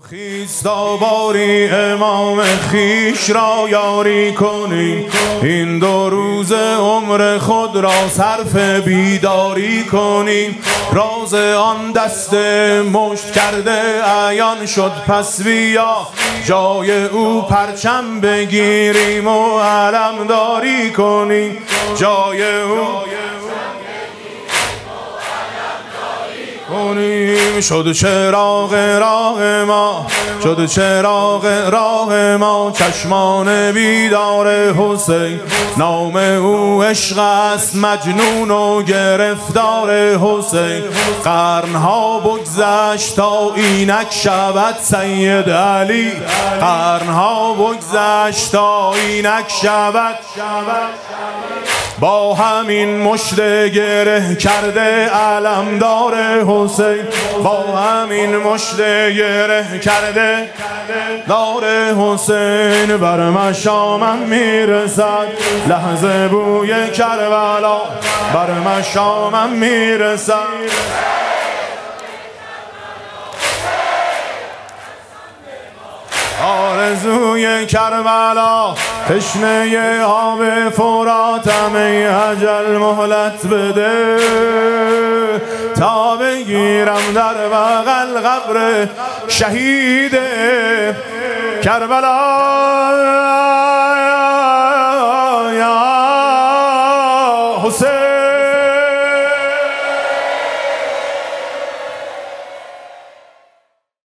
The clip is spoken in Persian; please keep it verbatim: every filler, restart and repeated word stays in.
خیستا باری امام خیش را یاری کنی، این دو روز عمر خود را صرف بیداری کنی. راز آن دست مشت کرده عیان شد، پس بیا جای او پرچم بگیریم و علم داری کنی. جای او کنیم. شد چراغ راه ما، شد چراغ راه ما، چشمان بیدار حسین. نام او عشق است مجنون و گرفتار حسین. قرنها بگذشت تا اینک شود سید علی، قرنها بگذشت تا اینک شود. با همین مشت گره کرده علمدار حسین، با همین مشت گره کرده دار حسین. بر مشامم میرسد لحظه بوی کربلا، بر مشامم میرسد. آرزوی کربلا تشنه آب فراتم، ای اجل مهلت بده تا بگیرم در بغل قبر شهید کربلا.